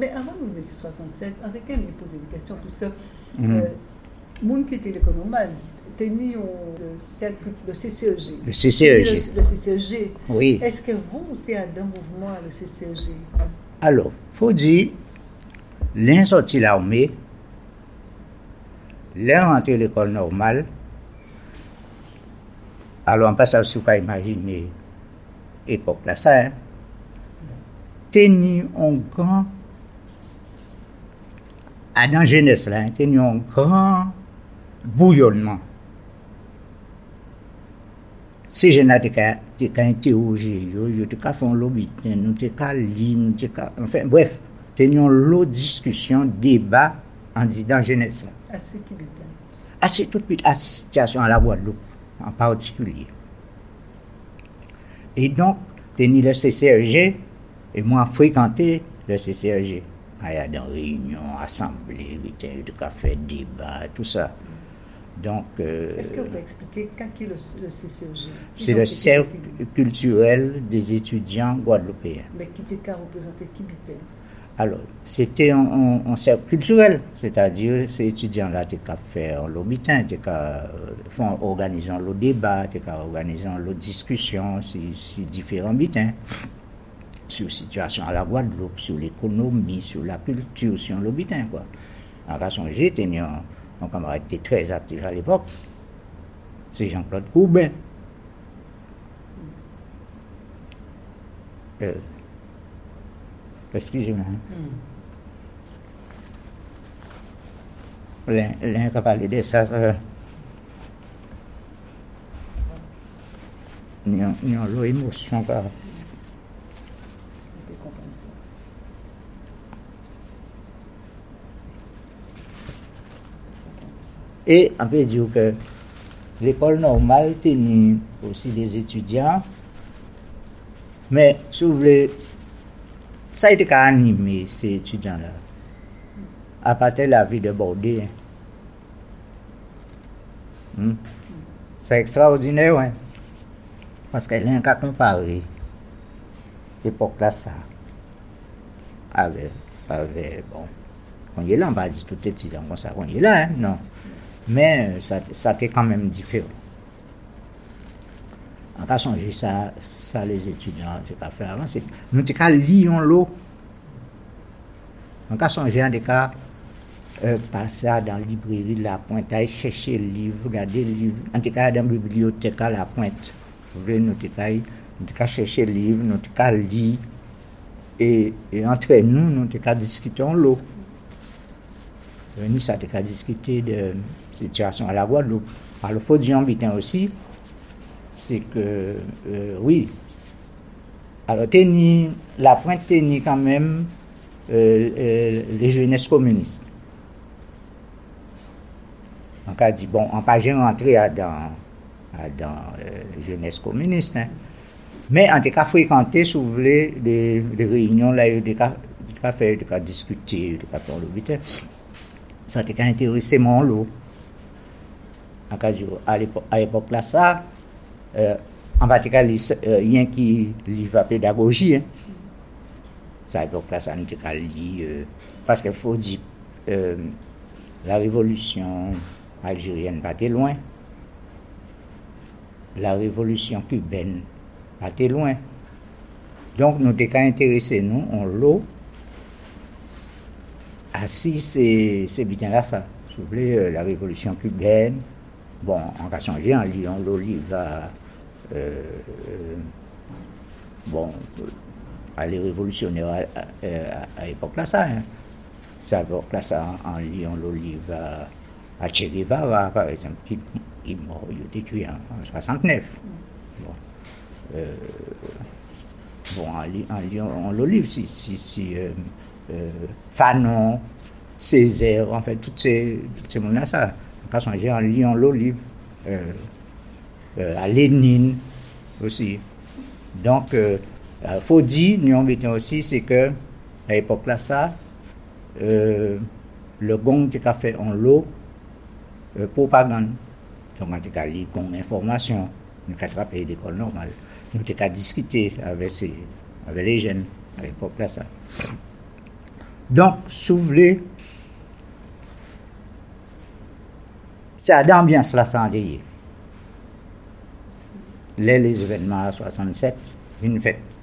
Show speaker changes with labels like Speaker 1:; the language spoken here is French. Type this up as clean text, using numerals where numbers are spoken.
Speaker 1: Mais avant de 1967, on a quand même posé une question, puisque monde qui était l'école normale, tenu le CCEG.
Speaker 2: Le CCEG.
Speaker 1: Le CCEG.
Speaker 2: Oui.
Speaker 1: Est-ce que vous êtes dans le mouvement, le CCEG?
Speaker 2: Alors, il faut dire, l'un sorti l'armée, l'un rentré à l'école normale. Alors, on passe à ce qu'on peut imaginer, époque là, ça, hein. Tenu un grand, à dans la jeunesse là, tenu un grand bouillonnement. Si je n'ai pas interrogé, je n'ai pas fait un lobby, je n'ai pas lu, enfin, bref, tenu une discussion, débat, en disant jeunesse là.
Speaker 1: Assez qui bien.
Speaker 2: Assez tout de suite, à la situation à la Guadeloupe, en particulier. Et donc, tenu le CCRG, et moi, fréquenté le CCRG. Il y a des réunions, assemblées, de café, débat, tout ça. Donc,
Speaker 1: est-ce que vous pouvez expliquer qu'est-ce que le CCEG?
Speaker 2: C'est le cercle culturel des étudiants guadeloupéens.
Speaker 1: Mais qui était représenté qui était?
Speaker 2: Alors, c'était un cercle culturel, c'est-à-dire ces étudiants-là étaient qu'à faire l'obitin, étaient qu'à organiser le débat, étaient qu'à organiser la discussion sur différents bitins, sur la situation à la Guadeloupe, sur l'économie, sur la culture, sur l'obitin, quoi. En raison, j'étais mon camarade était très actif à l'époque, c'est Jean-Claude Coubin. Excusez-moi. L'un qui a parlé de ça, il y a une émotion. Et on peut dire que l'école normale tenue aussi des étudiants, mais si vous voulez, ça a été animé ces étudiants-là, à partir de la vie de Bordeaux. C'est extraordinaire, ouais. Parce qu'elle a un cas comparé l'époque là, ça, avec bon, on est là, on va dire tout étudiant comme ça, on est là, hein, non. Mais ça était quand même différent. En cas songer ça les étudiants, c'est pas fait avancer. Nous t'es qu'à lire l'eau. En cas songer en des cas passer dans la librairie La Pointe, aller chercher le livre, regarder le livre. En tout cas dans la bibliothèque à La Pointe, nous t'es qu'à chercher le livre, nous t'es qu'à lire et entre nous t'es qu'à discuter en l'eau. Nous ça t'es qu'à discuter de situation à la Guadeloupe. Alors, il faut dire en bitin aussi, c'est que, oui, alors, La Pointe tenait quand même les jeunesses communistes. On a dit, bon, on n'a pas rentré dans jeunesse communiste, hein. Mais en tout cas, fréquenter, si vous voulez, des réunions, là, des cafés, des cas discuter, des cas faire le bitin. Ça t'a intéressé mon lot. À l'époque là, ça, en particulier, il y a qui livre la pédagogie. Hein. Ça, à l'époque là, ça nous a lu, parce qu'il faut dire, la révolution algérienne pas très loin, la révolution cubaine pas très loin. Donc, nous t'es intéressés, nous, on l'eau. Ah si, c'est bien là, ça. Si vous voulez, la révolution cubaine. Bon, en cas changé, en lisant l'olive, bon, les révolutionnaires à l'époque là, ça. Hein. C'est à l'époque là, ça, en lisant l'olive à Che Guevara, par exemple, qui est mort, il a été tué en 69. Bon, en lisant l'olive, si Fanon, Césaire, en fait, toutes ces mondes-là, ça. Quand j'ai en lisant l'olive, à Lénine aussi. Donc, il faut dire, nous en aussi, c'est que à l'époque là, ça, le gong qui a fait en l'eau, propagande. Donc, on a lu gong information, nous avons attrapé l'école normale. Nous avons discuté avec les jeunes à l'époque là, ça. Donc, soulever, ça d'ambiance là, sans les événements à 67, une fête.